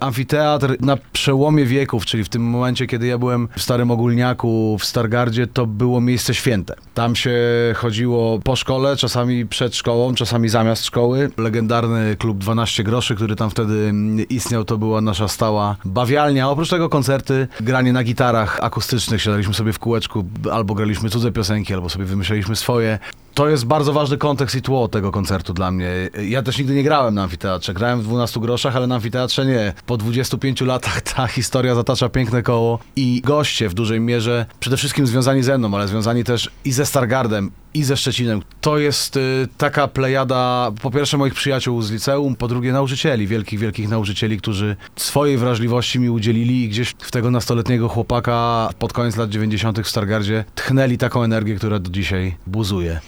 Amfiteatr na przełomie wieków, czyli w tym momencie, kiedy ja byłem w Starym Ogólniaku, w Stargardzie, to było miejsce święte. Tam się chodziło po szkole, czasami przed szkołą, czasami zamiast szkoły. Legendarny klub 12 groszy, który tam wtedy istniał, to była nasza stała bawialnia. Oprócz tego koncerty, granie na gitarach akustycznych, siadaliśmy sobie w kółeczku, albo graliśmy cudze piosenki, albo sobie wymyślaliśmy swoje. To jest bardzo ważny kontekst i tło tego koncertu dla mnie. Ja też nigdy nie grałem na amfiteatrze. Grałem w 12 groszach, ale na amfiteatrze nie. Po 25 latach ta historia zatacza piękne koło i goście w dużej mierze, przede wszystkim związani ze mną, ale związani też i ze Stargardem, i ze Szczecinem. To jest taka plejada, po pierwsze moich przyjaciół z liceum, po drugie nauczycieli, wielkich nauczycieli, którzy swojej wrażliwości mi udzielili i gdzieś w tego nastoletniego chłopaka pod koniec lat 90. w Stargardzie tchnęli taką energię, która do dzisiaj buzuje.